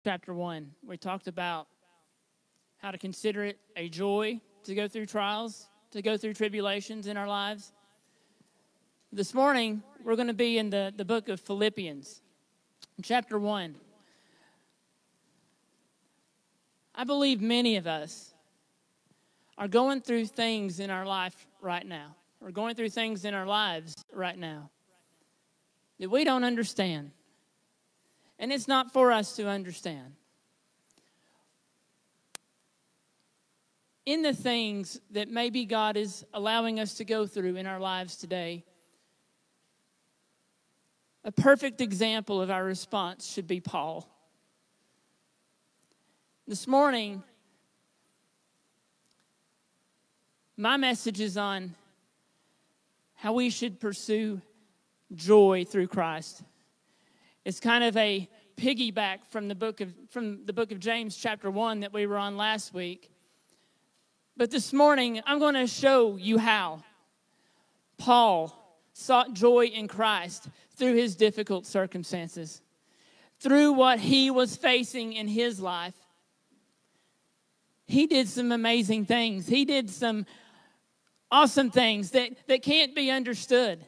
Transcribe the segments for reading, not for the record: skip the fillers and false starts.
chapter 1. We talked about how to consider it a joy to go through trials, to go through tribulations in our lives. This morning, we're going to be in the book of Philippians, chapter 1. I believe many of us are going through things in our life right now. We're going through things in our lives right now that we don't understand. And it's not for us to understand. In the things that maybe God is allowing us to go through in our lives today, a perfect example of our response should be Paul. This morning, my message is on how we should pursue joy through Christ. It's kind of a piggyback from the book of James chapter 1 that we were on last week. But this morning, I'm going to show you how Paul sought joy in Christ through his difficult circumstances, through what he was facing in his life. He did some amazing things. He did some awesome things that can't be understood.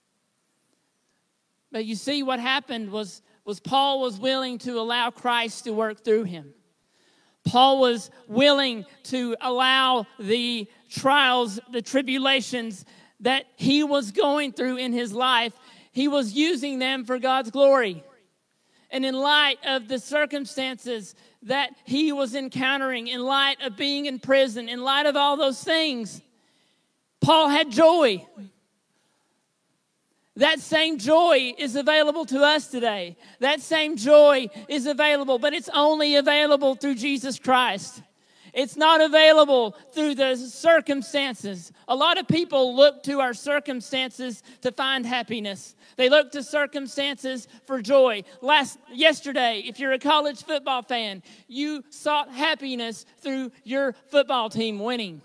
But you see, what happened was Paul was willing to allow Christ to work through him. Paul was willing to allow the trials, the tribulations that he was going through in his life, he was using them for God's glory. And in light of the circumstances that he was encountering, in light of being in prison, in light of all those things, Paul had joy. That same joy is available to us today. That same joy is available, but it's only available through Jesus Christ. It's not available through the circumstances. A lot of people look to our circumstances to find happiness. They look to circumstances for joy. Yesterday, if you're a college football fan, you sought happiness through your football team winning.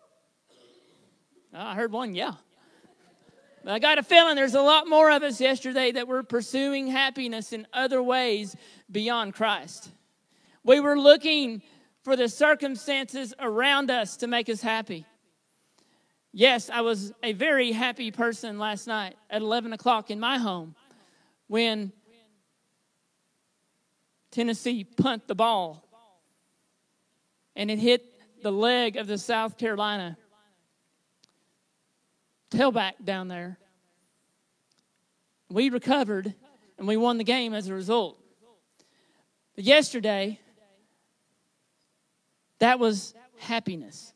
I heard one, yeah. But I got a feeling there's a lot more of us yesterday that were pursuing happiness in other ways beyond Christ. We were looking for the circumstances around us to make us happy. Yes, I was a very happy person last night at 11 o'clock in my home when Tennessee punted the ball and it hit the leg of the South Carolina tailback down there. We recovered and we won the game as a result. But yesterday, that was happiness.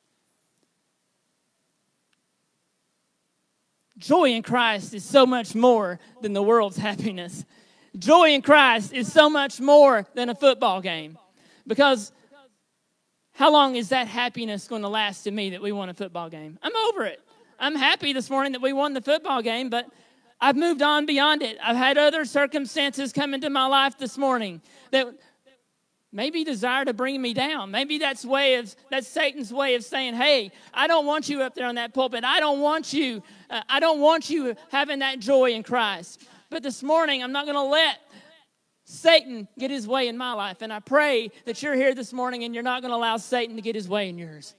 Joy in Christ is so much more than the world's happiness. Joy in Christ is so much more than a football game. Because how long is that happiness going to last to me that we won a football game? I'm over it. I'm happy this morning that we won the football game, but I've moved on beyond it. I've had other circumstances come into my life this morning that maybe desire to bring me down. Maybe that's Satan's way of saying, hey, I don't want you up there on that pulpit. I don't want you having that joy in Christ. But this morning, I'm not going to let Satan get his way in my life. And I pray that you're here this morning and you're not going to allow Satan to get his way in yours.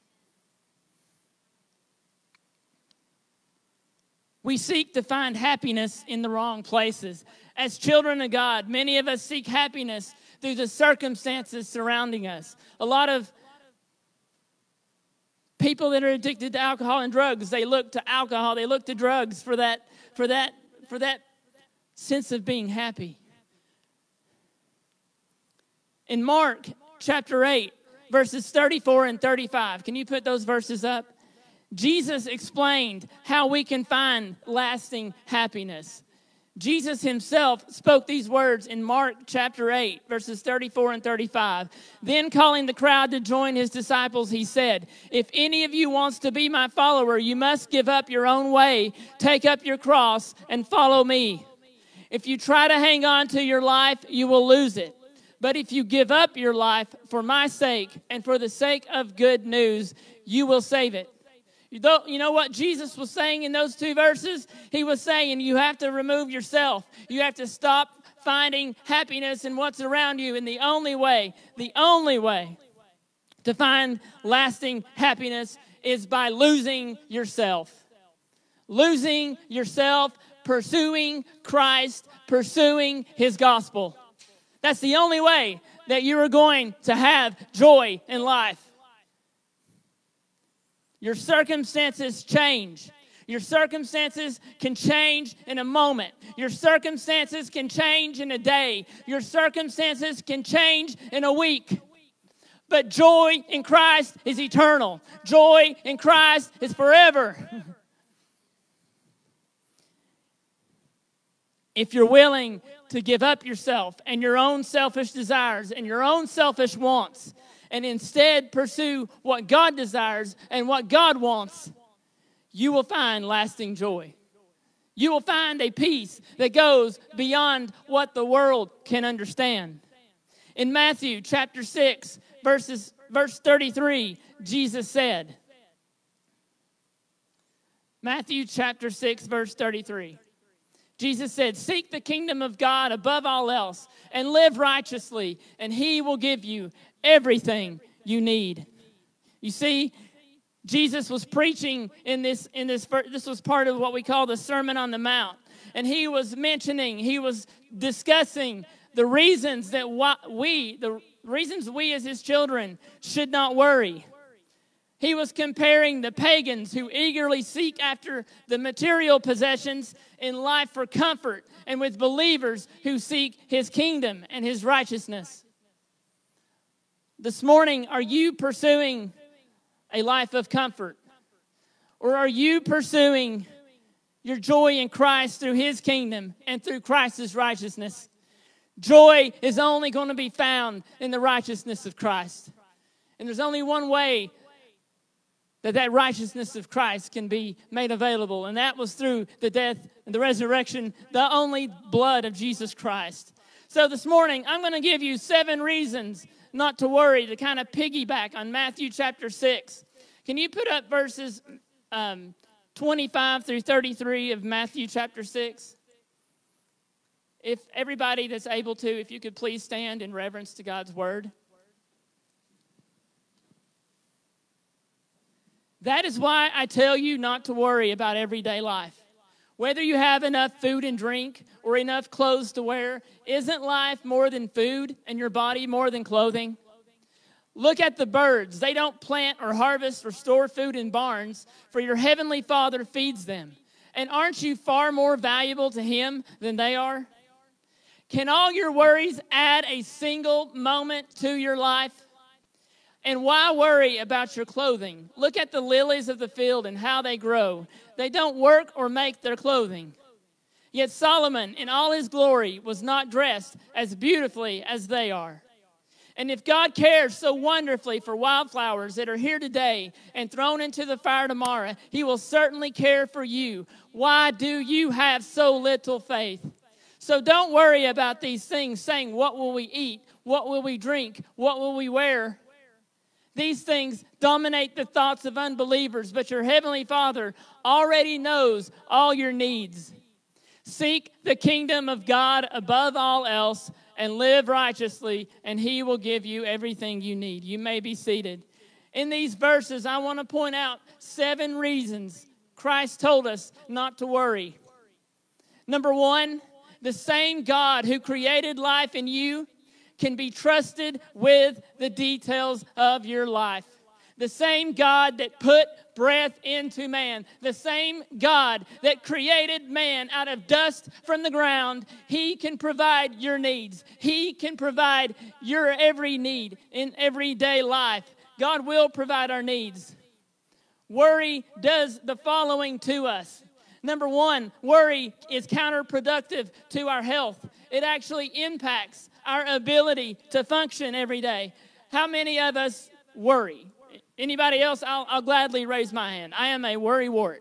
We seek to find happiness in the wrong places. As children of God, many of us seek happiness through the circumstances surrounding us. A lot of people that are addicted to alcohol and drugs, they look to alcohol, they look to drugs for that sense of being happy. In Mark chapter 8, verses 34 and 35, can you put those verses up? Jesus explained how we can find lasting happiness. Jesus himself spoke these words in Mark chapter 8, verses 34 and 35. Then calling the crowd to join his disciples, he said, if any of you wants to be my follower, you must give up your own way, take up your cross, and follow me. If you try to hang on to your life, you will lose it. But if you give up your life for my sake and for the sake of good news, you will save it. You know what Jesus was saying in those two verses? He was saying you have to remove yourself. You have to stop finding happiness in what's around you. And the only way to find lasting happiness is by losing yourself. Losing yourself, pursuing Christ, pursuing His gospel. That's the only way that you are going to have joy in life. Your circumstances change. Your circumstances can change in a moment. Your circumstances can change in a day. Your circumstances can change in a week. But joy in Christ is eternal. Joy in Christ is forever. If you're willing to give up yourself and your own selfish desires and your own selfish wants, and instead pursue what God desires and what God wants, you will find lasting joy. You will find a peace that goes beyond what the world can understand. In Matthew chapter 6, verse 33, Jesus said, Matthew chapter 6, verse 33. Jesus said, "Seek the kingdom of God above all else and live righteously, and He will give you everything you need." You see, Jesus was preaching in this was part of what we call the Sermon on the Mount. And he was discussing the reasons that we as His children should not worry. He was comparing the pagans who eagerly seek after the material possessions in life for comfort, and with believers who seek His kingdom and His righteousness. This morning, are you pursuing a life of comfort? Or are you pursuing your joy in Christ through His kingdom and through Christ's righteousness? Joy is only going to be found in the righteousness of Christ. And there's only one way that righteousness of Christ can be made available, and that was through the death and the resurrection, the only blood of Jesus Christ. So this morning, I'm going to give you 7 reasons not to worry, to kind of piggyback on Matthew chapter 6. Can you put up verses 25 through 33 of Matthew chapter 6? If everybody that's able to, if you could please stand in reverence to God's word. That is why I tell you not to worry about everyday life. Whether you have enough food and drink or enough clothes to wear, isn't life more than food and your body more than clothing? Look at the birds. They don't plant or harvest or store food in barns, for your heavenly Father feeds them. And aren't you far more valuable to Him than they are? Can all your worries add a single moment to your life? And why worry about your clothing? Look at the lilies of the field and how they grow. They don't work or make their clothing. Yet Solomon, in all his glory, was not dressed as beautifully as they are. And if God cares so wonderfully for wildflowers that are here today and thrown into the fire tomorrow, He will certainly care for you. Why do you have so little faith? So don't worry about these things, saying, what will we eat? What will we drink? What will we wear? These things dominate the thoughts of unbelievers, but your heavenly Father already knows all your needs. Seek the kingdom of God above all else and live righteously, and He will give you everything you need. You may be seated. In these verses, I want to point out 7 reasons Christ told us not to worry. Number 1, the same God who created life in you can be trusted with the details of your life. The same God that put breath into man, the same God that created man out of dust from the ground, He can provide your needs. He can provide your every need in everyday life. God will provide our needs. Worry does the following to us. Number 1, worry is counterproductive to our health. It actually impacts our ability to function every day. How many of us worry? Anybody else? I'll gladly raise my hand. I am a worrywart.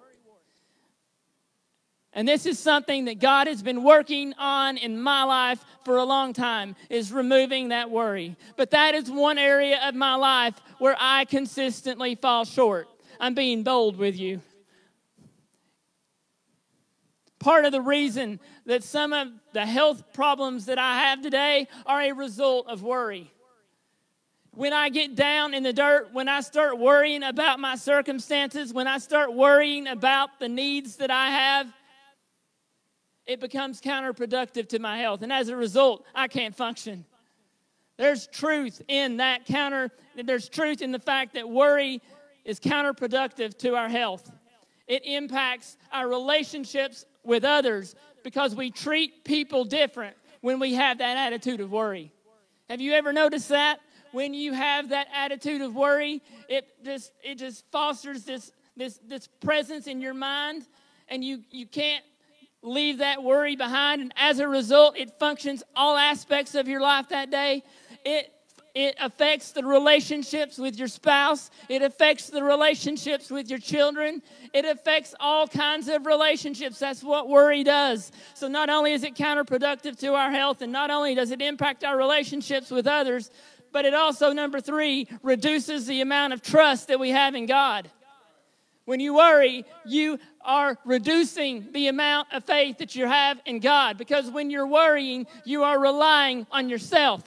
And this is something that God has been working on in my life for a long time, is removing that worry. But that is one area of my life where I consistently fall short. I'm being bold with you. part of the reason that some of the health problems that I have today are a result of worry. When I get down in the dirt, when I start worrying about my circumstances, when I start worrying about the needs that I have, it becomes counterproductive to my health. And as a result, I can't function. There's truth in that there's truth in the fact that worry is counterproductive to our health. It impacts our relationships with others because we treat people different when we have that attitude of worry. Have you ever noticed that? When you have that attitude of worry, it just fosters this presence in your mind, and you can't leave that worry behind. And as a result, it functions all aspects of your life that day. It affects the relationships with your spouse. It affects the relationships with your children. It affects all kinds of relationships. That's what worry does. So not only is it counterproductive to our health, and not only does it impact our relationships with others, but it also, number 3, reduces the amount of trust that we have in God. When you worry, you are reducing the amount of faith that you have in God, because when you're worrying, you are relying on yourself.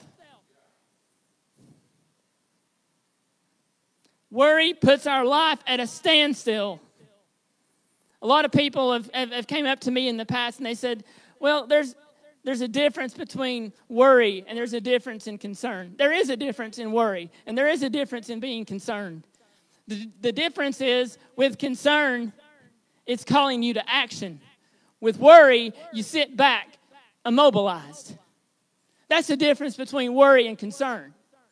Worry puts our life at a standstill. A lot of people have came up to me in the past and they said, well, there's a difference between worry and there's a difference in concern. There is a difference in worry, and there is a difference in being concerned. The difference is, with concern, it's calling you to action. With worry, you sit back, immobilized. That's the difference between worry and concern.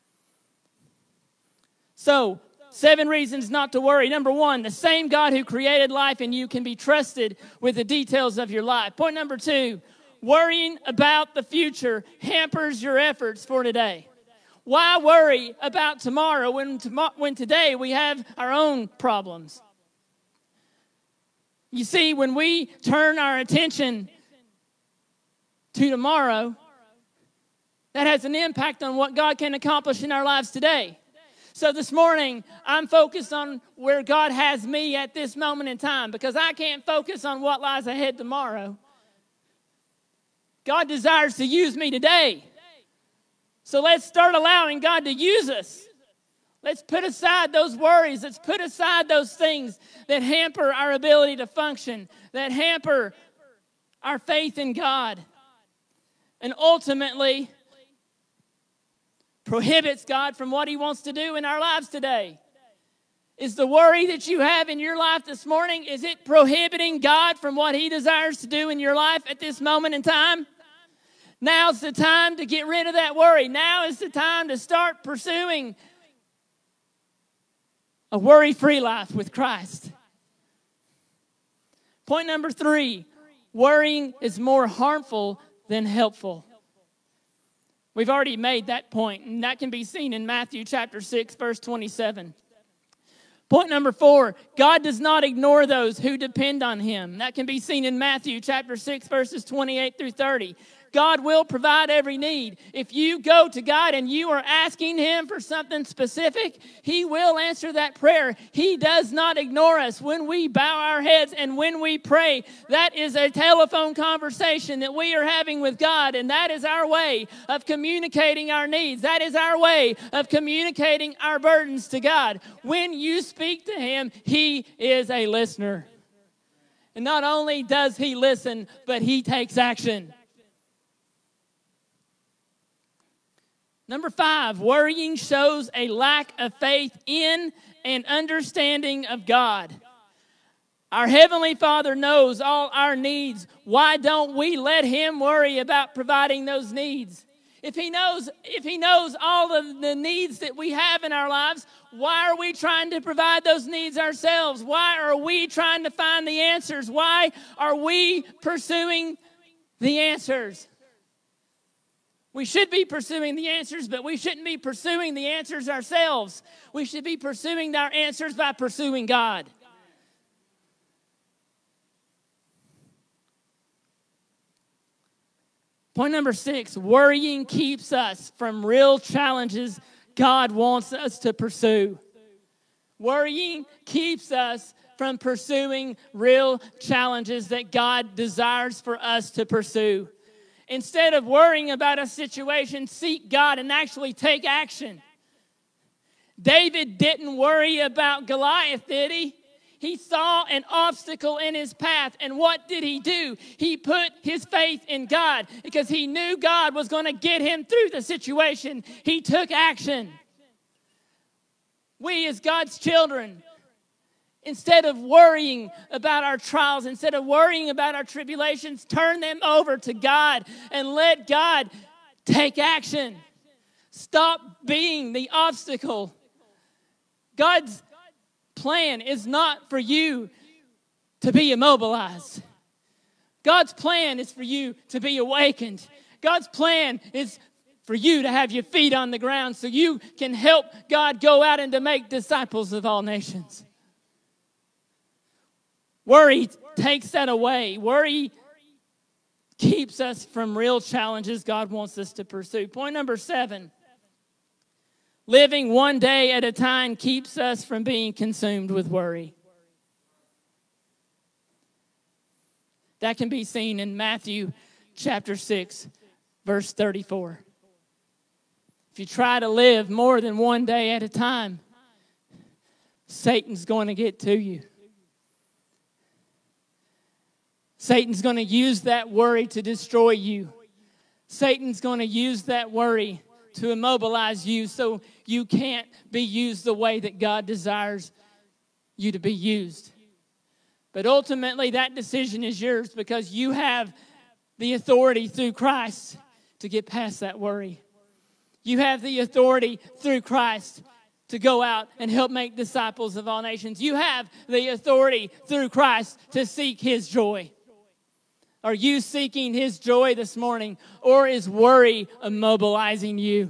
So, 7 reasons not to worry. Number 1, the same God who created life in you can be trusted with the details of your life. Point number 2, worrying about the future hampers your efforts for today. Why worry about tomorrow when today we have our own problems? You see, when we turn our attention to tomorrow, that has an impact on what God can accomplish in our lives today. So this morning, I'm focused on where God has me at this moment in time, because I can't focus on what lies ahead tomorrow. God desires to use me today. So let's start allowing God to use us. Let's put aside those worries. Let's put aside those things that hamper our ability to function, that hamper our faith in God, and ultimately prohibits God from what He wants to do in our lives today. Is the worry that you have in your life this morning, is it prohibiting God from what He desires to do in your life at this moment in time? Now's the time to get rid of that worry. Now is the time to start pursuing a worry-free life with Christ. Point number 3, worrying is more harmful than helpful. We've already made that point, and that can be seen in Matthew chapter 6, verse 27. Point number 4, God does not ignore those who depend on Him. That can be seen in Matthew chapter 6, verses 28 through 30. God will provide every need. If you go to God and you are asking Him for something specific, He will answer that prayer. He does not ignore us. When we bow our heads and when we pray, that is a telephone conversation that we are having with God, and that is our way of communicating our needs. That is our way of communicating our burdens to God. When you speak to Him, He is a listener. And not only does He listen, but He takes action. Number 5, worrying shows a lack of faith in and understanding of God. Our Heavenly Father knows all our needs. Why don't we let Him worry about providing those needs? If He knows all of the needs that we have in our lives, why are we trying to provide those needs ourselves? Why are we trying to find the answers? Why are we pursuing the answers? We should be pursuing the answers, but we shouldn't be pursuing the answers ourselves. We should be pursuing our answers by pursuing God. Point number 6, worrying keeps us from real challenges God wants us to pursue. Worrying keeps us from pursuing real challenges that God desires for us to pursue. Instead of worrying about a situation, seek God and actually take action. David didn't worry about Goliath, did he? He saw an obstacle in his path, and what did he do? He put his faith in God because he knew God was going to get him through the situation. He took action. We as God's children, instead of worrying about our trials, instead of worrying about our tribulations, turn them over to God and let God take action. Stop being the obstacle. God's plan is not for you to be immobilized. God's plan is for you to be awakened. God's plan is for you to have your feet on the ground so you can help God go out and to make disciples of all nations. Worry takes that away. Worry keeps us from real challenges God wants us to pursue. Point number 7. Living one day at a time keeps us from being consumed with worry. That can be seen in Matthew chapter 6, verse 34. If you try to live more than one day at a time, Satan's going to get to you. Satan's going to use that worry to destroy you. Satan's going to use that worry to immobilize you so you can't be used the way that God desires you to be used. But ultimately, that decision is yours because you have the authority through Christ to get past that worry. You have the authority through Christ to go out and help make disciples of all nations. You have the authority through Christ to seek His joy. Are you seeking His joy this morning, or is worry immobilizing you?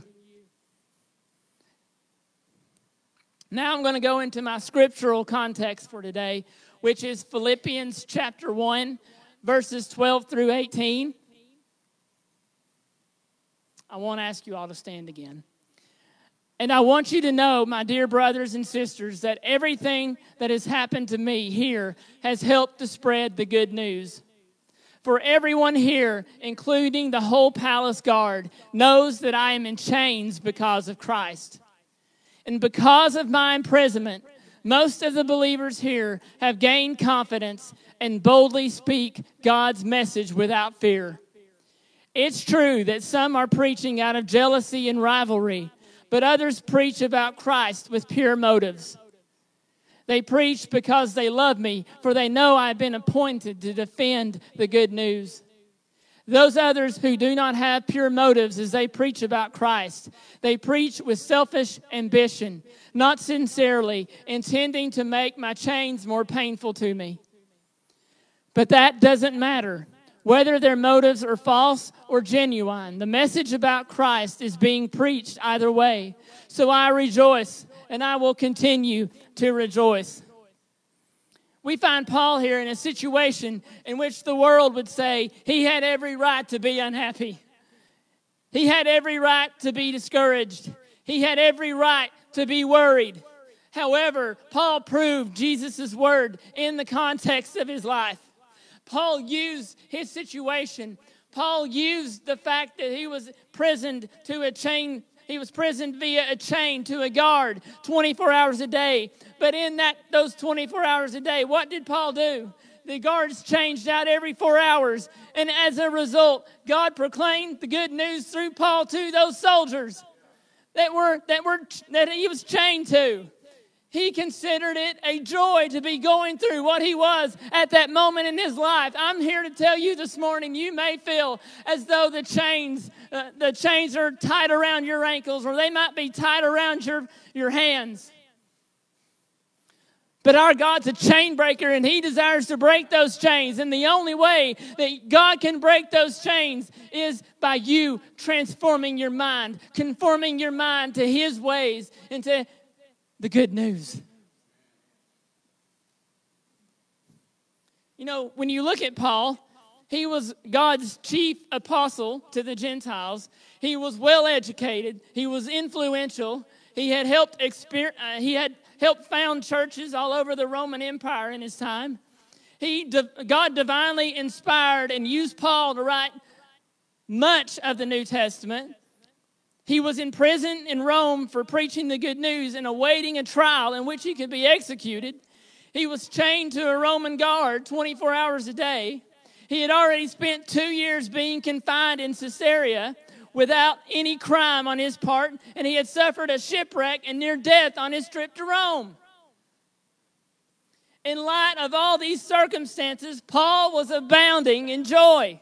Now I'm going to go into my scriptural context for today, which is Philippians chapter 1, verses 12 through 18. I want to ask you all to stand again. And I want you to know, my dear brothers and sisters, that everything that has happened to me here has helped to spread the good news. For everyone here, including the whole palace guard, knows that I am in chains because of Christ. And because of my imprisonment, most of the believers here have gained confidence and boldly speak God's message without fear. It's true that some are preaching out of jealousy and rivalry, but others preach about Christ with pure motives. They preach because they love me, for they know I've been appointed to defend the good news. Those others who do not have pure motives as they preach about Christ, they preach with selfish ambition, not sincerely, intending to make my chains more painful to me. But that doesn't matter. Whether their motives are false or genuine, the message about Christ is being preached either way. So I rejoice, and I will continue to rejoice. We find Paul here in a situation in which the world would say he had every right to be unhappy. He had every right to be discouraged. He had every right to be worried. However, Paul proved Jesus' word in the context of his life. Paul used his situation. Paul used the fact that he was prisoned to a chain. He was prisoned via a chain to a guard 24 hours a day. But in those 24 hours a day, what did Paul do? The guards changed out every 4 hours. And as a result, God proclaimed the good news through Paul to those soldiers that he was chained to. He considered it a joy to be going through what he was at that moment in his life. I'm here to tell you this morning, you may feel as though the chains are tied around your ankles, or they might be tied around your hands. But our God's a chain breaker, and He desires to break those chains. And the only way that God can break those chains is by you transforming your mind, conforming your mind to His ways and to the good news. You know, when you look at Paul, he was God's chief apostle to the Gentiles. He was well educated. He was influential. He had helped found churches all over the Roman Empire in his time. God divinely inspired and used Paul to write much of the New Testament. He was in prison in Rome for preaching the good news and awaiting a trial in which he could be executed. He was chained to a Roman guard 24 hours a day. He had already spent 2 years being confined in Caesarea without any crime on his part, and he had suffered a shipwreck and near death on his trip to Rome. In light of all these circumstances, Paul was abounding in joy.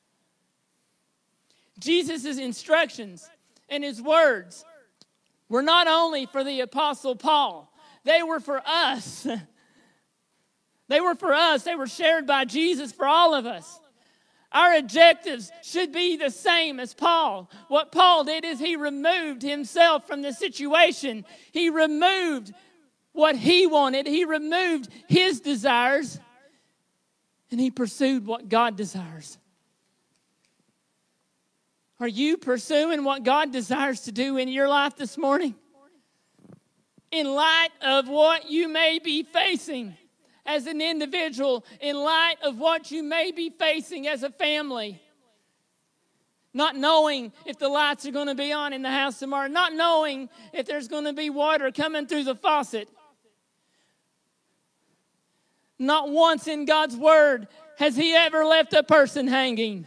Jesus' instructions and his words were not only for the Apostle Paul, they were for us. They were for us. They were shared by Jesus for all of us. Our objectives should be the same as Paul. What Paul did is he removed himself from the situation. He removed what he wanted. He removed his desires, and he pursued what God desires. Are you pursuing what God desires to do in your life this morning? In light of what you may be facing as an individual, in light of what you may be facing as a family, not knowing if the lights are going to be on in the house tomorrow, not knowing if there's going to be water coming through the faucet. Not once in God's word has he ever left a person hanging.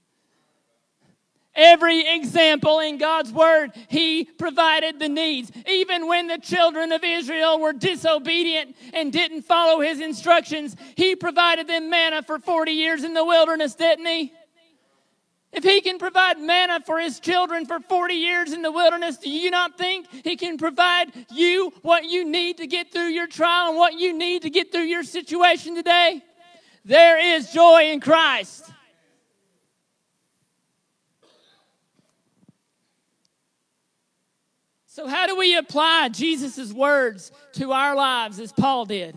Every example in God's word, he provided the needs. Even when the children of Israel were disobedient and didn't follow his instructions, he provided them manna for 40 years in the wilderness, didn't he? If he can provide manna for his children for 40 years in the wilderness, do you not think he can provide you what you need to get through your trial and what you need to get through your situation today? There is joy in Christ. So how do we apply Jesus' words to our lives as Paul did?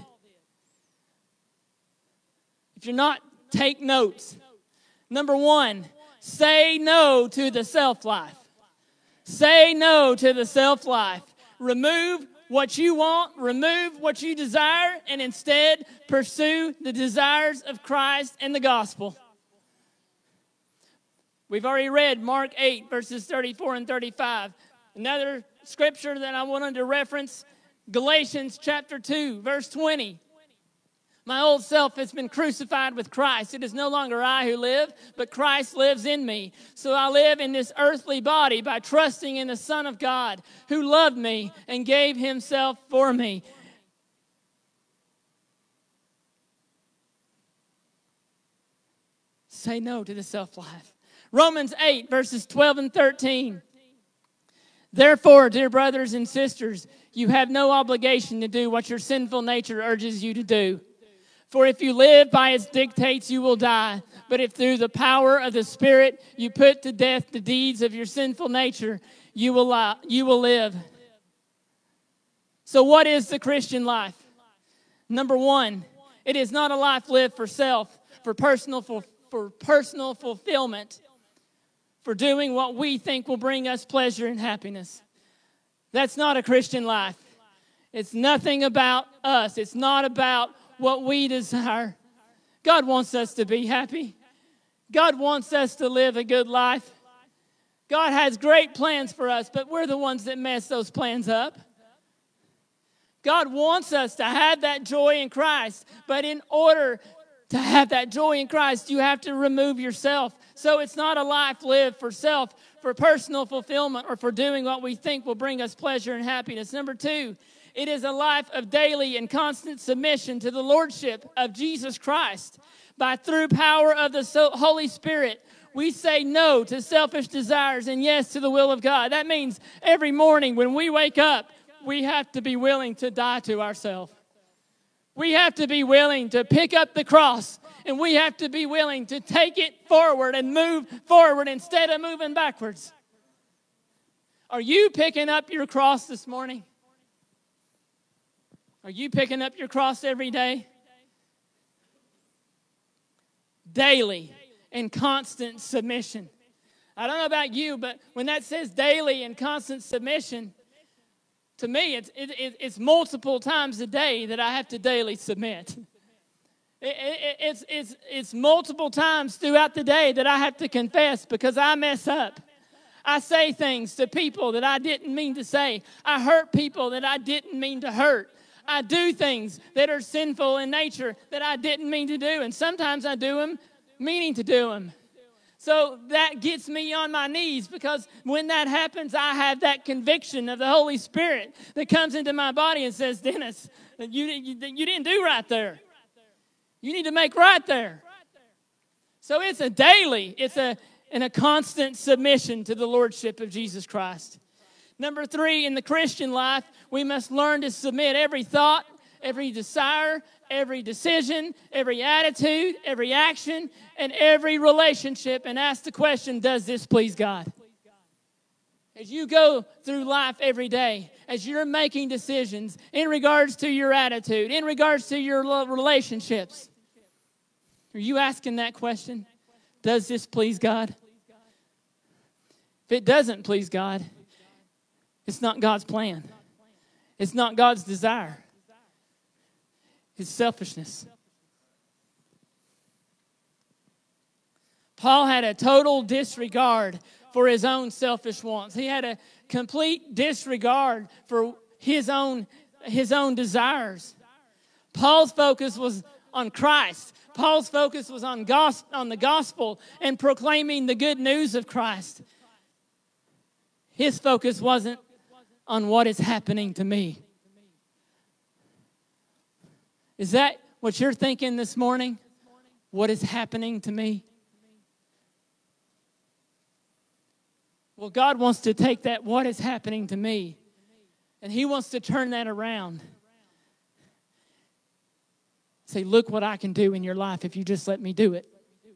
If you're not, take notes. Number one, say no to the self-life. Say no to the self-life. Remove what you want, remove what you desire, and instead pursue the desires of Christ and the gospel. We've already read Mark 8, verses 34 and 35. Another scripture that I wanted to reference, Galatians chapter 2, verse 20. My old self has been crucified with Christ. It is no longer I who live, but Christ lives in me. So I live in this earthly body by trusting in the Son of God who loved me and gave himself for me. Say no to the self-life. Romans 8, verses 12 and 13. Therefore, dear brothers and sisters, you have no obligation to do what your sinful nature urges you to do. For if you live by its dictates, you will die. But if through the power of the Spirit you put to death the deeds of your sinful nature, you will live. So what is the Christian life? Number one, it is not a life lived for self, for personal fulfillment, for doing what we think will bring us pleasure and happiness. That's not a Christian life. It's nothing about us. It's not about what we desire. God wants us to be happy. God wants us to live a good life. God has great plans for us, but we're the ones that mess those plans up. God wants us to have that joy in Christ, but in order to have that joy in Christ, you have to remove yourself. So it's not a life lived for self, for personal fulfillment, or for doing what we think will bring us pleasure and happiness. Number two, it is a life of daily and constant submission to the lordship of Jesus Christ. Through power of the Holy Spirit, we say no to selfish desires and yes to the will of God. That means every morning when we wake up, we have to be willing to die to ourselves. We have to be willing to pick up the cross, and we have to be willing to take it forward and move forward instead of moving backwards. Are you picking up your cross this morning? Are you picking up your cross every day? Daily and constant submission. I don't know about you, but when that says daily and constant submission, To me, it's multiple times a day that I have to daily submit. It's multiple times throughout the day that I have to confess because I mess up. I say things to people that I didn't mean to say. I hurt people that I didn't mean to hurt. I do things that are sinful in nature that I didn't mean to do. And sometimes I do them meaning to do them. So that gets me on my knees because when that happens, I have that conviction of the Holy Spirit that comes into my body and says, Dennis, you didn't do right there. You need to make right there. So it's a daily, and a constant submission to the Lordship of Jesus Christ. Number 3, in the Christian life, we must learn to submit every thought, every desire, every decision, every attitude, every action, and every relationship, and ask the question, does this please God? As you go through life every day, as you're making decisions in regards to your attitude, in regards to your relationships, are you asking that question? Does this please God? If it doesn't please God, it's not God's plan. It's not God's desire. It's selfishness. Paul had a total disregard for his own selfish wants. He had a complete disregard for his own desires. Paul's focus was on Christ. Paul's focus was on the gospel and proclaiming the good news of Christ. His focus wasn't on what is happening to me. Is that what you're thinking this morning? What is happening to me? Well, God wants to take that what is happening to me, and He wants to turn that around. Say, look what I can do in your life if you just let me do it.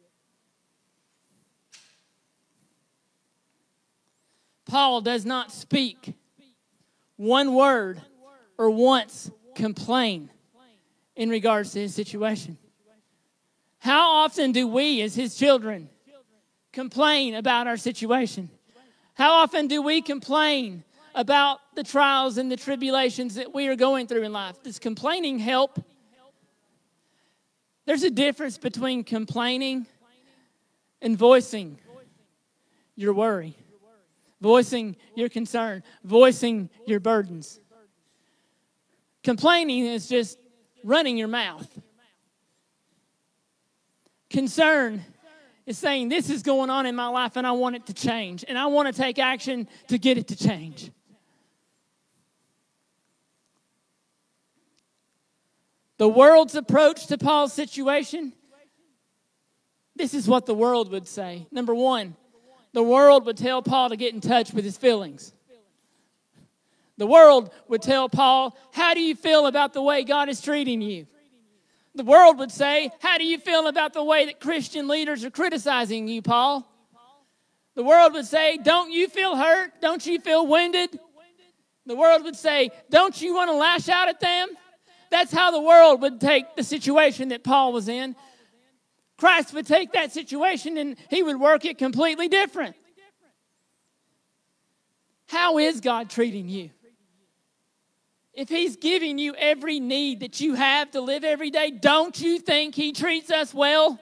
Paul does not speak one word or once complain in regards to his situation. How often do we as His children complain about our situation? How often do we complain about the trials and the tribulations that we are going through in life? Does complaining help? There's a difference between complaining and voicing your worry, voicing your concern, voicing your burdens. Complaining is just running your mouth. Concern is saying, this is going on in my life and I want it to change. And I want to take action to get it to change. The world's approach to Paul's situation, this is what the world would say. Number 1, the world would tell Paul to get in touch with his feelings. The world would tell Paul, how do you feel about the way God is treating you? The world would say, how do you feel about the way that Christian leaders are criticizing you, Paul? The world would say, don't you feel hurt? Don't you feel wounded? The world would say, don't you want to lash out at them? That's how the world would take the situation that Paul was in. Christ would take that situation and He would work it completely different. How is God treating you? If He's giving you every need that you have to live every day, don't you think He treats us well?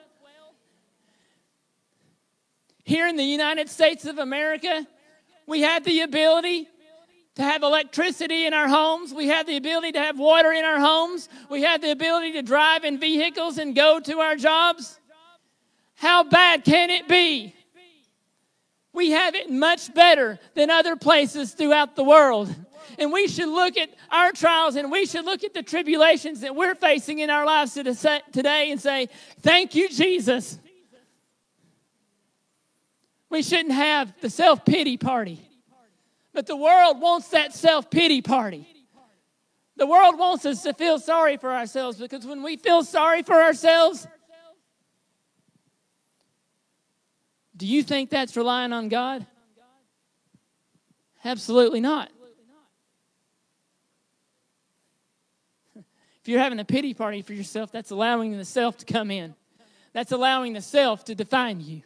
Here in the United States of America, we have the ability to have electricity in our homes. We have the ability to have water in our homes. We have the ability to drive in vehicles and go to our jobs. How bad can it be? We have it much better than other places throughout the world. And we should look at our trials and we should look at the tribulations that we're facing in our lives today and say, thank you, Jesus. We shouldn't have the self-pity party. But the world wants that self-pity party. The world wants us to feel sorry for ourselves, because when we feel sorry for ourselves, do you think that's relying on God? Absolutely not. If you're having a pity party for yourself, that's allowing the self to come in. That's allowing the self to define you.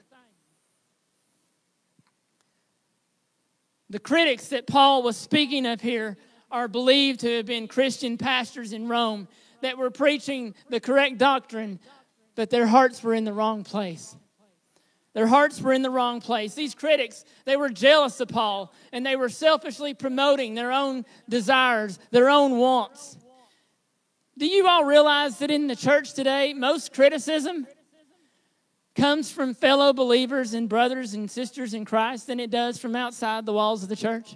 The critics that Paul was speaking of here are believed to have been Christian pastors in Rome that were preaching the correct doctrine, but their hearts were in the wrong place. Their hearts were in the wrong place. These critics, they were jealous of Paul, and they were selfishly promoting their own desires, their own wants. Do you all realize that in the church today, most criticism comes from fellow believers and brothers and sisters in Christ than it does from outside the walls of the church?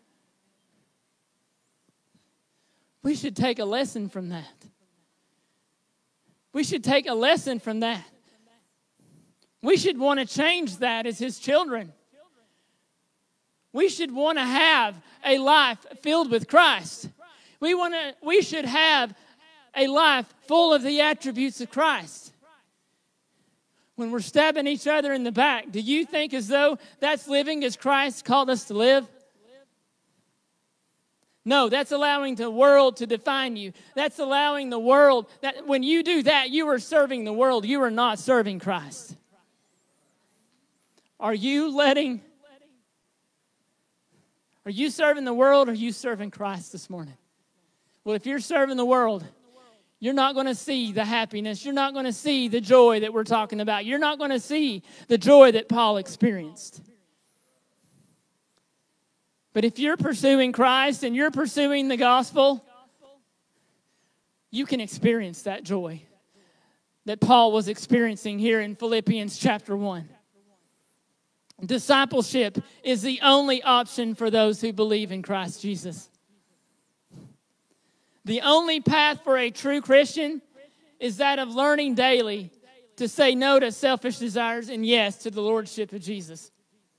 We should take a lesson from that. We should take a lesson from that. We should want to change that as His children. We should want to have a life filled with Christ. We should have a life full of the attributes of Christ. When we're stabbing each other in the back, do you think as though that's living as Christ called us to live? No, that's allowing the world to define you. That's allowing the world, that when you do that, you are serving the world. You are not serving Christ. Are you serving the world or are you serving Christ this morning? Well, if you're serving the world, you're not going to see the happiness. You're not going to see the joy that we're talking about. You're not going to see the joy that Paul experienced. But if you're pursuing Christ and you're pursuing the gospel, you can experience that joy that Paul was experiencing here in Philippians chapter 1. Discipleship is the only option for those who believe in Christ Jesus. The only path for a true Christian is that of learning daily to say no to selfish desires and yes to the lordship of Jesus.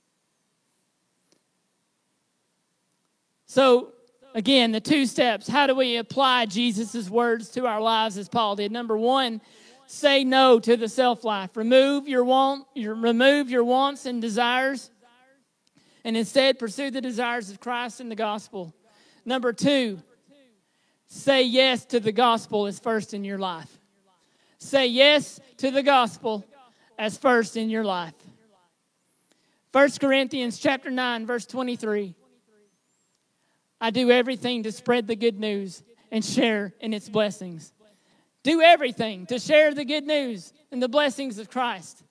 So, again, the 2 steps. How do we apply Jesus' words to our lives as Paul did? Number 1, say no to the self-life. Remove your wants and desires, and instead pursue the desires of Christ and the gospel. Number 2, say yes to the gospel as first in your life. Say yes to the gospel as first in your life. 1 Corinthians chapter 9, verse 23. I do everything to spread the good news and share in its blessings. Do everything to share the good news and the blessings of Christ.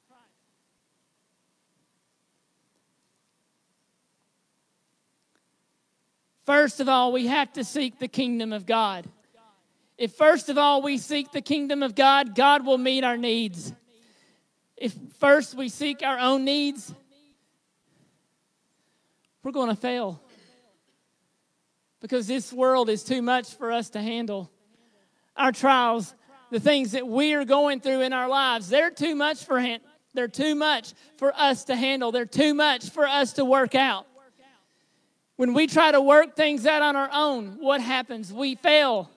First of all, we have to seek the kingdom of God. If first of all we seek the kingdom of God, God will meet our needs. If first we seek our own needs, we're going to fail. Because this world is too much for us to handle. Our trials, the things that we are going through in our lives, they're too much for us to handle. They're too much for us to work out. When we try to work things out on our own, what happens? We fail.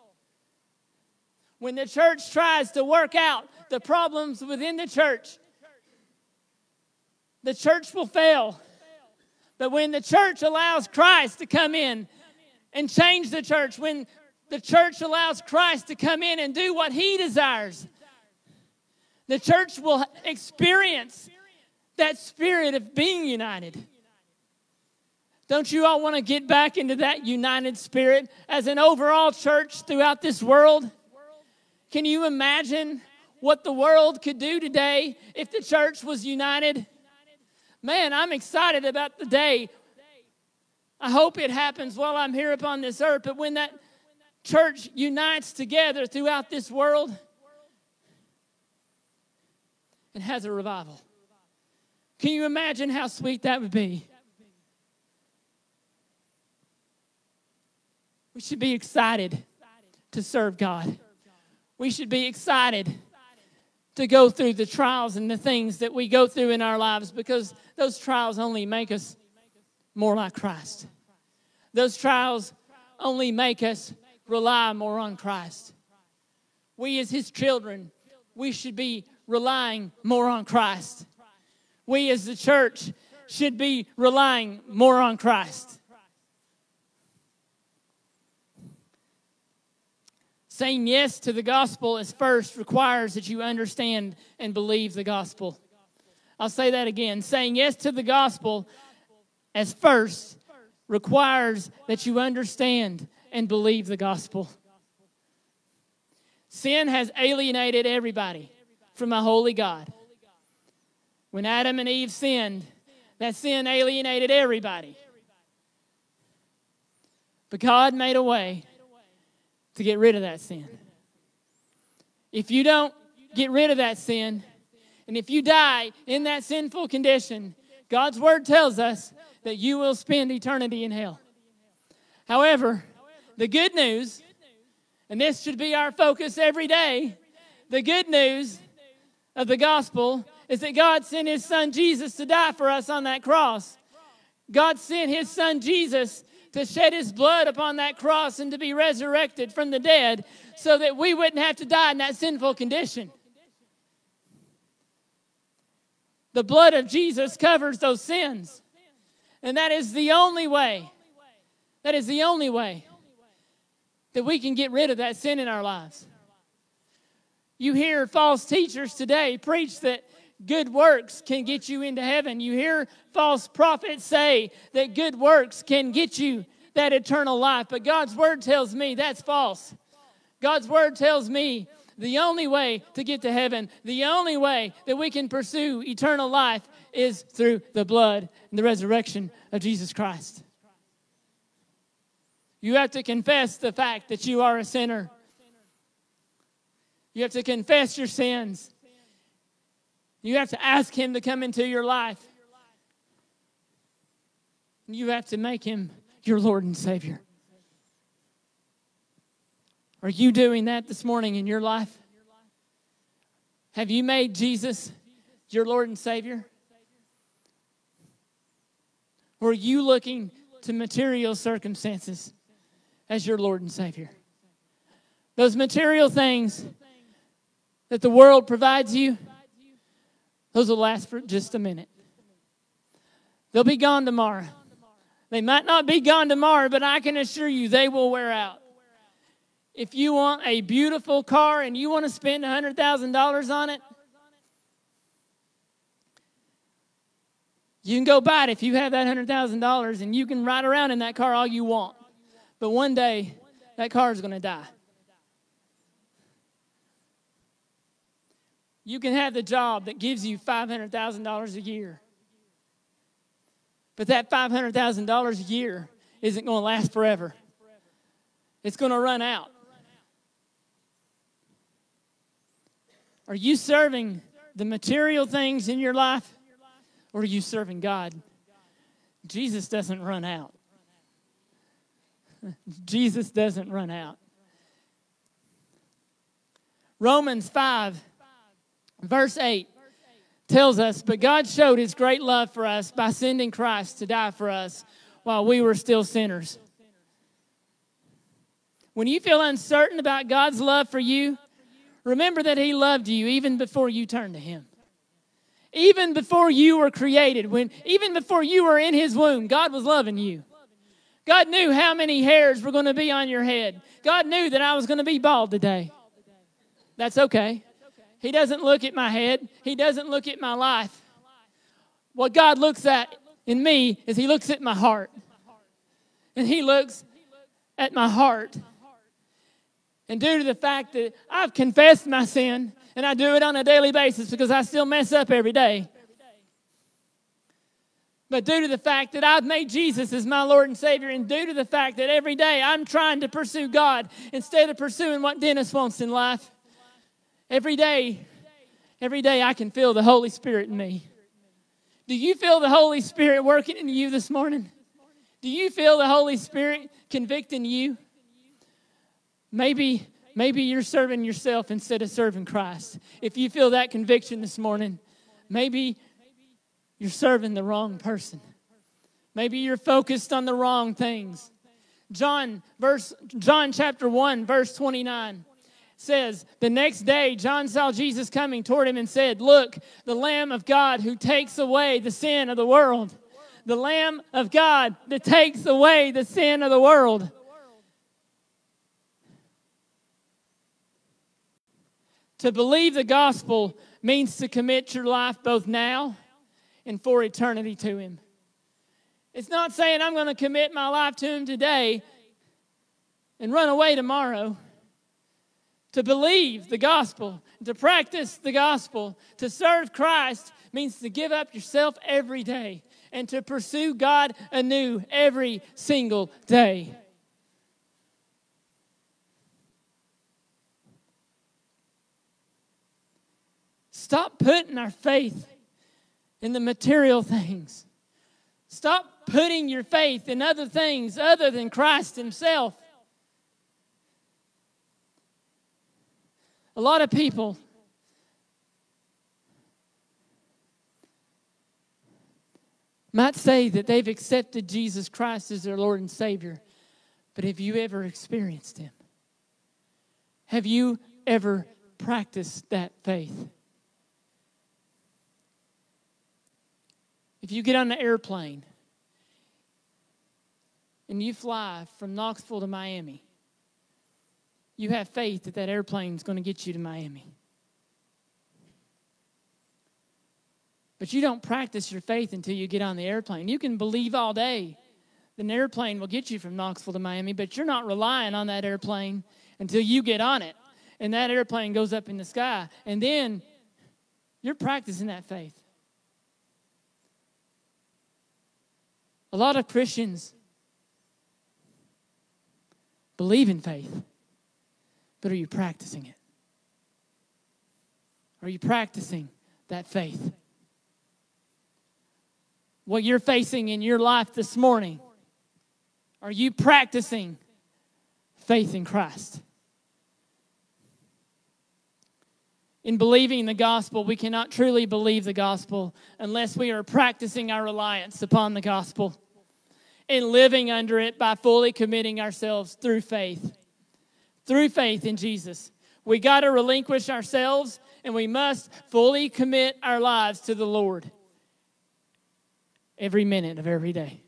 When the church tries to work out the problems within the church will fail. But when the church allows Christ to come in and change the church, when the church allows Christ to come in and do what He desires, the church will experience that spirit of being united. Don't you all want to get back into that united spirit as an overall church throughout this world? Can you imagine what the world could do today if the church was united? Man, I'm excited about the day. I hope it happens while I'm here upon this earth, but when that church unites together throughout this world, it has a revival. Can you imagine how sweet that would be? We should be excited to serve God. We should be excited to go through the trials and the things that we go through in our lives, because those trials only make us more like Christ. Those trials only make us rely more on Christ. We as His children, we should be relying more on Christ. We as the church should be relying more on Christ. Saying yes to the gospel as first requires that you understand and believe the gospel. I'll say that again. Saying yes to the gospel as first requires that you understand and believe the gospel. Sin has alienated everybody from a holy God. When Adam and Eve sinned, that sin alienated everybody. But God made a way to get rid of that sin. If you don't get rid of that sin, and if you die in that sinful condition, God's word tells us that you will spend eternity in hell. However, the good news, and this should be our focus every day, the good news of the gospel is that God sent His Son Jesus to die for us on that cross. God sent His Son Jesus to shed His blood upon that cross and to be resurrected from the dead so that we wouldn't have to die in that sinful condition. The blood of Jesus covers those sins. And that is the only way. That is the only way that we can get rid of that sin in our lives. You hear false teachers today preach that good works can get you into heaven. You hear false prophets say that good works can get you that eternal life. But God's word tells me that's false. God's word tells me the only way to get to heaven, the only way that we can pursue eternal life is through the blood and the resurrection of Jesus Christ. You have to confess the fact that you are a sinner. You have to confess your sins. You have to ask Him to come into your life. You have to make Him your Lord and Savior. Are you doing that this morning in your life? Have you made Jesus your Lord and Savior? Or are you looking to material circumstances as your Lord and Savior? Those material things that the world provides you, those will last for just a minute. They'll be gone tomorrow. They might not be gone tomorrow, but I can assure you they will wear out. If you want a beautiful car and you want to spend $100,000 on it, you can go buy it if you have that $100,000, and you can ride around in that car all you want. But one day, that car is going to die. You can have the job that gives you $500,000 a year. But that $500,000 a year isn't going to last forever. It's going to run out. Are you serving the material things in your life, or are you serving God? Jesus doesn't run out. Jesus doesn't run out. Romans 5, verse 8 tells us, but God showed His great love for us by sending Christ to die for us while we were still sinners. When you feel uncertain about God's love for you, remember that He loved you even before you turned to Him. Even before you were created, even before you were in His womb, God was loving you. God knew how many hairs were going to be on your head. God knew that I was going to be bald today. That's okay. He doesn't look at my head. He doesn't look at my life. What God looks at in me is He looks at my heart. And He looks at my heart. And due to the fact that I've confessed my sin, and I do it on a daily basis because I still mess up every day. But due to the fact that I've made Jesus as my Lord and Savior, and due to the fact that every day I'm trying to pursue God instead of pursuing what Dennis wants in life, every day I can feel the Holy Spirit in me. Do you feel the Holy Spirit working in you this morning? Do you feel the Holy Spirit convicting you? Maybe you're serving yourself instead of serving Christ. If you feel that conviction this morning, maybe you're serving the wrong person. Maybe you're focused on the wrong things. John chapter 1, verse 29 says, the next day John saw Jesus coming toward him and said, look, the Lamb of God who takes away the sin of the world. The Lamb of God that takes away the sin of the world. To believe the gospel means to commit your life both now and for eternity to Him. It's not saying I'm going to commit my life to Him today and run away tomorrow. To believe the gospel, to practice the gospel, to serve Christ means to give up yourself every day and to pursue God anew every single day. Stop putting our faith in the material things. Stop putting your faith in other things other than Christ Himself. A lot of people might say that they've accepted Jesus Christ as their Lord and Savior, but have you ever experienced Him? Have you ever practiced that faith? If you get on the airplane and you fly from Knoxville to Miami, you have faith that that airplane is going to get you to Miami. But you don't practice your faith until you get on the airplane. You can believe all day that an airplane will get you from Knoxville to Miami, but you're not relying on that airplane until you get on it. And that airplane goes up in the sky. And then you're practicing that faith. A lot of Christians believe in faith. But are you practicing it? Are you practicing that faith? What you're facing in your life this morning, are you practicing faith in Christ? In believing the gospel, we cannot truly believe the gospel unless we are practicing our reliance upon the gospel and living under it by fully committing ourselves through faith. Through faith in Jesus. We got to relinquish ourselves and we must fully commit our lives to the Lord every minute of every day.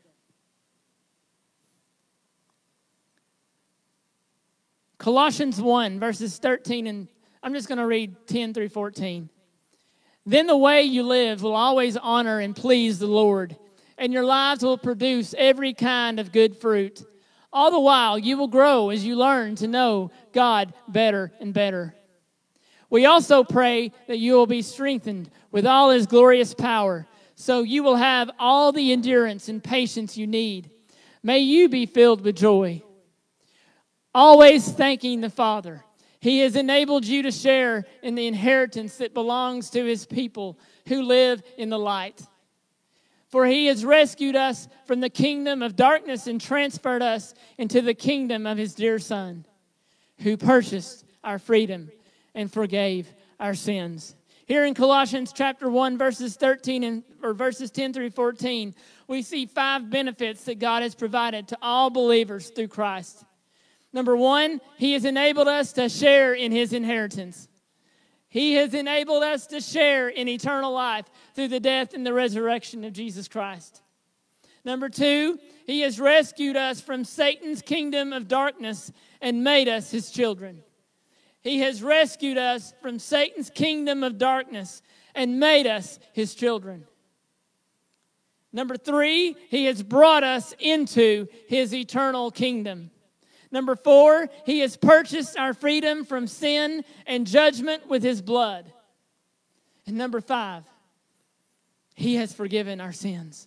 Colossians 1, verses 13, and I'm just going to read 10 through 14. Then the way you live will always honor and please the Lord, and your lives will produce every kind of good fruit. All the while, you will grow as you learn to know God better and better. We also pray that you will be strengthened with all His glorious power, so you will have all the endurance and patience you need. May you be filled with joy, always thanking the Father. He has enabled you to share in the inheritance that belongs to His people who live in the light. For He has rescued us from the kingdom of darkness and transferred us into the kingdom of His dear Son, who purchased our freedom and forgave our sins. Here in Colossians chapter 1, verses 10 through 14, we see 5 benefits that God has provided to all believers through Christ. Number 1, He has enabled us to share in His inheritance. He has enabled us to share in eternal life through the death and the resurrection of Jesus Christ. Number 2, He has rescued us from Satan's kingdom of darkness and made us His children. He has rescued us from Satan's kingdom of darkness and made us His children. Number 3, He has brought us into His eternal kingdom. Number 4, He has purchased our freedom from sin and judgment with His blood. And number 5, He has forgiven our sins.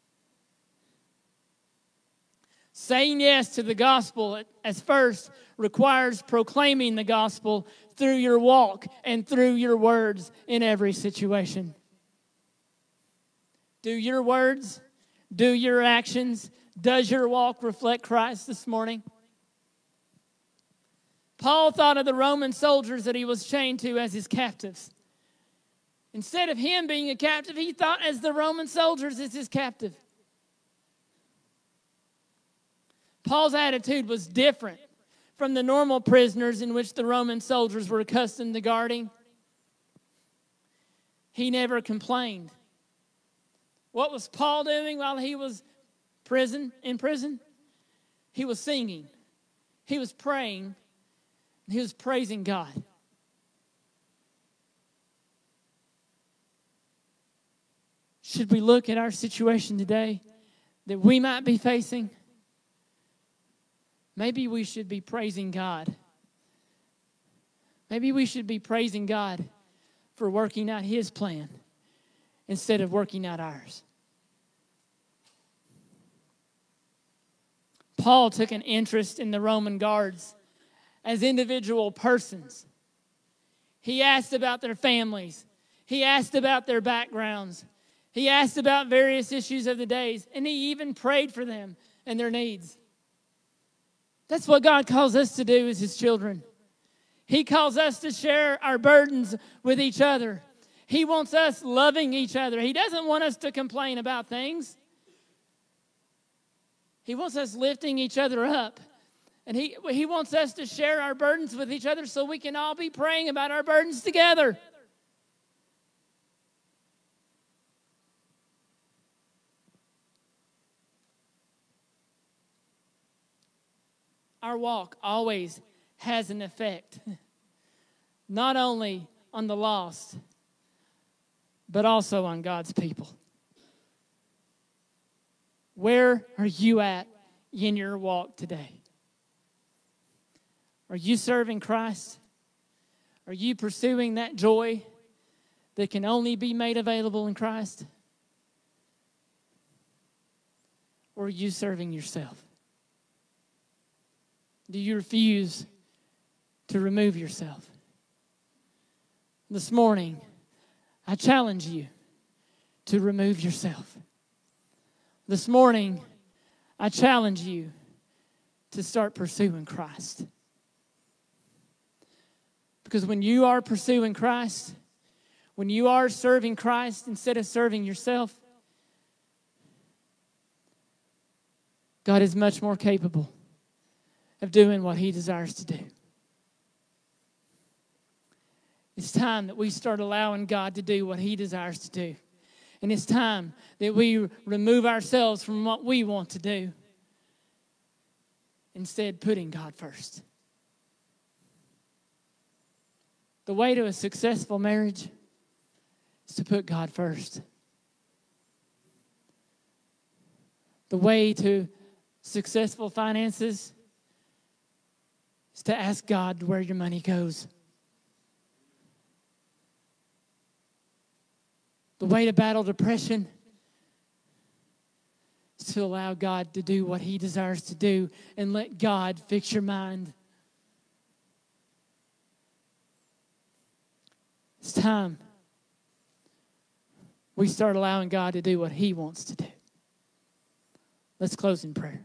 Saying yes to the gospel as first requires proclaiming the gospel through your walk and through your words in every situation. Do your words, do your actions, does your walk reflect Christ this morning? Paul thought of the Roman soldiers that he was chained to as his captives. Instead of him being a captive, he thought as the Roman soldiers as his captive. Paul's attitude was different from the normal prisoners in which the Roman soldiers were accustomed to guarding. He never complained. What was Paul doing while he was in prison? He was singing. He was praying. He was praising God. Should we look at our situation today? that we might be facing, maybe we should be praising God. Maybe we should be praising God for working out His plan instead of working out ours. Paul took an interest in the Roman guards as individual persons. He asked about their families. He asked about their backgrounds. He asked about various issues of the days, and he even prayed for them and their needs. That's what God calls us to do as His children. He calls us to share our burdens with each other. He wants us loving each other. He doesn't want us to complain about things. He wants us lifting each other up. And he wants us to share our burdens with each other so we can all be praying about our burdens together. Our walk always has an effect, not only on the lost, but also on God's people. Where are you at in your walk today? Are you serving Christ? Are you pursuing that joy that can only be made available in Christ? Or are you serving yourself? Do you refuse to remove yourself? This morning, I challenge you to remove yourself. This morning, I challenge you to start pursuing Christ. Because when you are pursuing Christ, when you are serving Christ instead of serving yourself, God is much more capable of doing what He desires to do. It's time that we start allowing God to do what He desires to do. And it's time that we remove ourselves from what we want to do, instead putting God first. The way to a successful marriage is to put God first. The way to successful finances is to ask God where your money goes. The way to battle depression is to allow God to do what He desires to do and let God fix your mind. It's time we start allowing God to do what He wants to do. Let's close in prayer.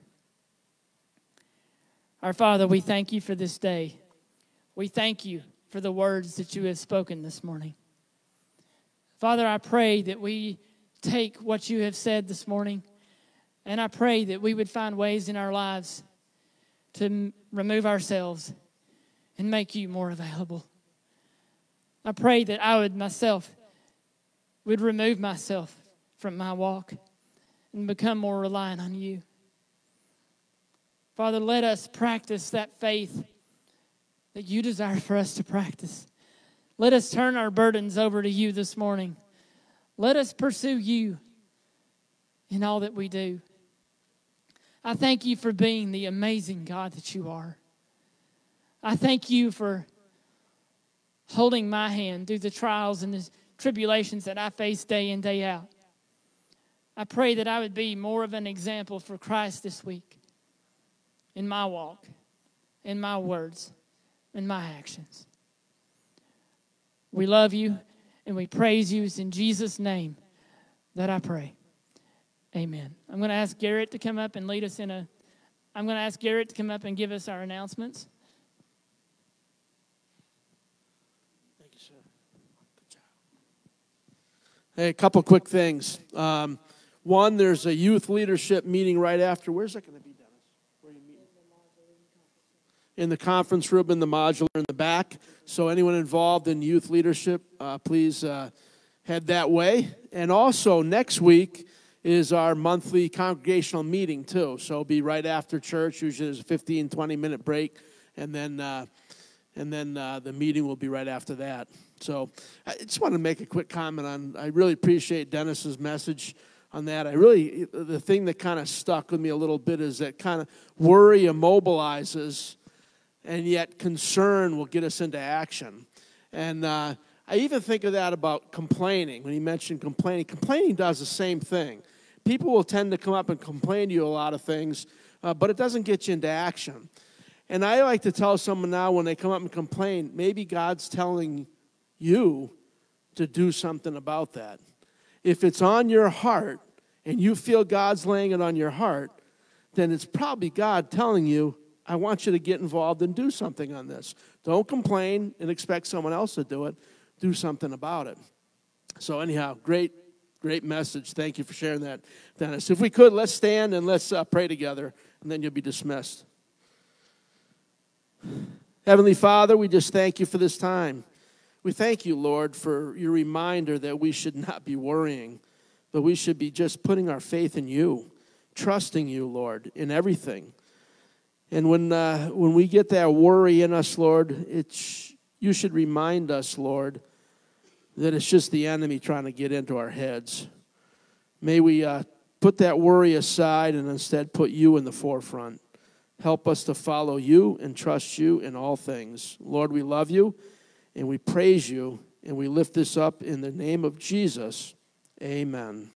Our Father, we thank You for this day. We thank You for the words that You have spoken this morning. Father, I pray that we take what You have said this morning, and I pray that we would find ways in our lives to remove ourselves and make You more available. I pray that I would remove myself from my walk and become more reliant on You. Father, let us practice that faith that You desire for us to practice. Let us turn our burdens over to You this morning. Let us pursue You in all that we do. I thank You for being the amazing God that You are. I thank You for holding my hand through the trials and the tribulations that I face day in, day out. I pray that I would be more of an example for Christ this week in my walk, in my words, in my actions. We love You and we praise You. It's in Jesus' name that I pray. Amen. I'm going to ask Garrett to come up and lead us I'm going to ask Garrett to come up and give us our announcements. Thank you, sir. Good job. Hey, a couple quick things. One, there's a youth leadership meeting right after. Where's that going to be, Dennis? Where are you meeting? In the conference room in the modular in the back. So anyone involved in youth leadership, please head that way. And also next week is our monthly congregational meeting too. So it'll be right after church. Usually there's a 15, 20-minute break. And then the meeting will be right after that. So I just want to make a quick comment on, I really appreciate Dennis's message on that. The thing that kind of stuck with me a little bit is that kind of worry immobilizes, and yet concern will get us into action. And I even think of that about complaining. When he mentioned complaining, complaining does the same thing. People will tend to come up and complain to you a lot of things, but it doesn't get you into action. And I like to tell someone now when they come up and complain, maybe God's telling you to do something about that. If it's on your heart and you feel God's laying it on your heart, then it's probably God telling you, I want you to get involved and do something on this. Don't complain and expect someone else to do it. Do something about it. So anyhow, great message. Thank you for sharing that, Dennis. If we could, let's stand and let's pray together, and then you'll be dismissed. Heavenly Father, we just thank you for this time. We thank you, Lord, for your reminder that we should not be worrying, but we should be just putting our faith in you, trusting you, Lord, in everything. And when we get that worry in us, Lord, you should remind us, Lord, that it's just the enemy trying to get into our heads. May we put that worry aside and instead put you in the forefront. Help us to follow you and trust you in all things. Lord, we love you and we praise you and we lift this up in the name of Jesus. Amen.